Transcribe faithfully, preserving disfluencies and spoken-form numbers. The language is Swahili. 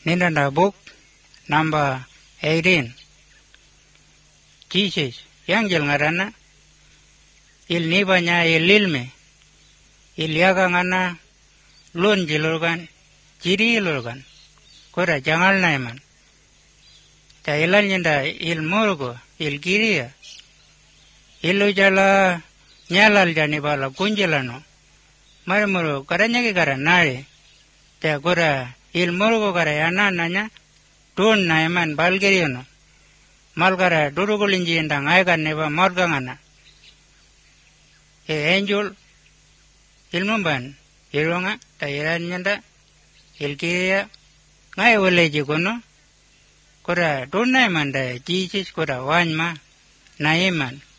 Ninanda book number eighteen. Jesus, yang jel ngarana, il nibanya il ilme, il yaga ngana, lon jilurgan, jiri ilurgan, kora jangal naiman. Ta ilan nyenda il murgo, il giriya, ilu jala nyalal jani bala kunjilano, marmuru karanya kara nare, ta kora il murgo kara yana nanya, tun naiman balgiriyono. Malgara durugulinji indang aigan neba morgangana. E angel ilmumban ilonga ta iranyanda ilkiya ngai oleji kono kora dunai manda Jesus kora wanma naiman